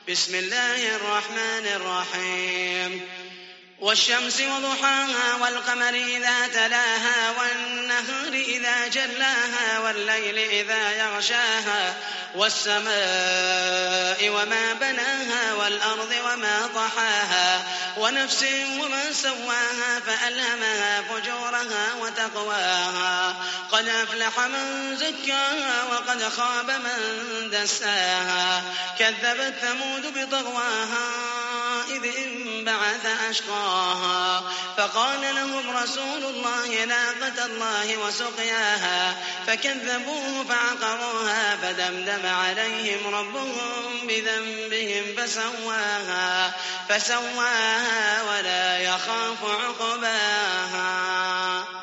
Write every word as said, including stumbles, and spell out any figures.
بسم الله الرحمن الرحيم والشمس وضحاها والقمر إذا تلاها والنهار إذا جلاها والليل إذا يغشاها والسماء وما بناها والأرض وما طحاها ونفس وما سواها فألهمها فجورها وتقواها قد أفلح من زكاها وقد خاب من دساها كذبت ثمود بطغواها إذ انبعث أشقاها فقال لهم رسول الله ناقة الله وسقياها فكذبوه فعقروها فدمدم عليهم ربهم بذنبهم فسواها فسواها ولا يخاف عقباها.